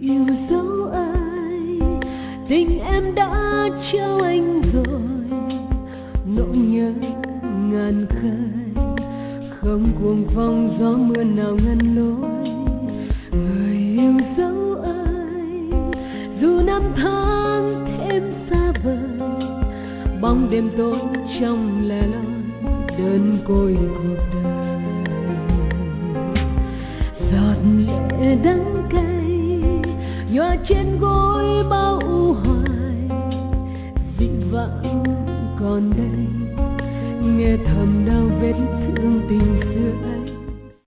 yêu dấu ai, tình em đã trao anh rồi, nỗi nhớ ngàn khơi, không cuồng phong gió mưa nào ngăn lối. Người yêu dấu ai, dù năm tháng thêm xa vời, bóng đêm tối trong lẻ loi đơn côi cuộc đời. Giọt lệ đắng cay nhòa trên gối bao u hoài, dị vãng còn đây nghe thầm đau vết thương tình.